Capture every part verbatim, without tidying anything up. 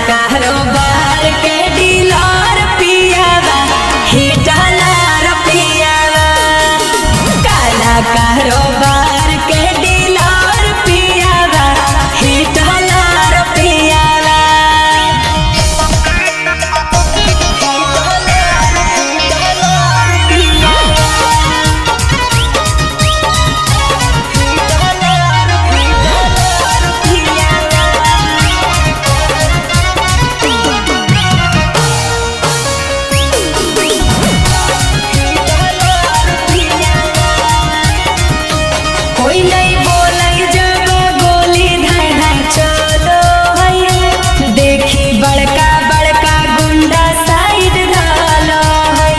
कारोबार के डीलर पियावा हिटलर पियावा काला कारोबार के डीलर पियावा हिटलर पियावा कोई नहीं बोले जब गोली धाय धाय चलो है देखी बड़का बड़का गुंडा साइड डालो है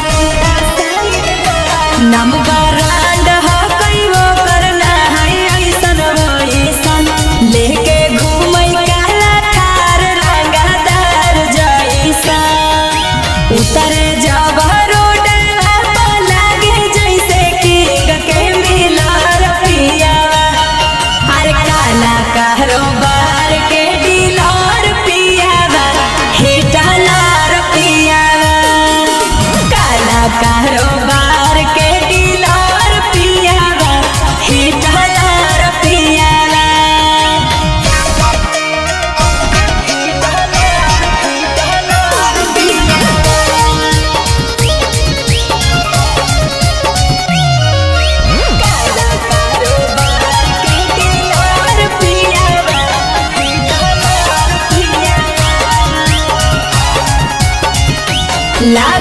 नम बरांड हो कई वो करना है ऐसन वैसन लेके घूमई काला थार रंगदार जैसा उतरे जब रोड लागे जैसे कि के मिलर पियावा अरे काला कारोबार के डीलर पियावा हिटलर पियावा काला कारोबार के डीलर पियावा हिटलर पियावा काला कारोबार के डीलर पियावा हिटलर पियावा ला